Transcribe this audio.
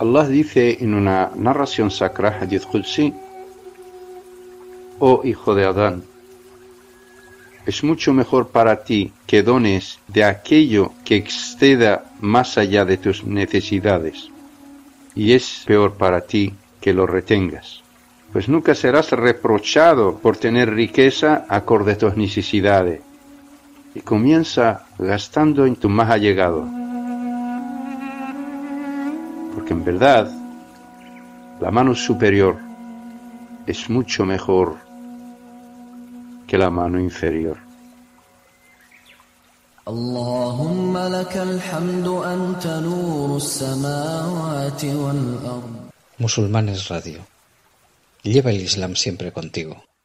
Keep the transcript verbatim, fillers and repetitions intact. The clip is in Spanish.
Allah dice en una narración sacra, Hadith Qudsi: oh hijo de Adán, es mucho mejor para ti que dones de aquello que exceda más allá de tus necesidades, y es peor para ti que lo retengas, pues nunca serás reprochado por tener riqueza acorde a tus necesidades, y comienza gastando en tu más allegado, porque en verdad la mano superior es mucho mejor que la mano inferior. Allahumma lakal hamdu anta nurus samawati wal ard. Musulmanes Radio. Lleva el Islam siempre contigo.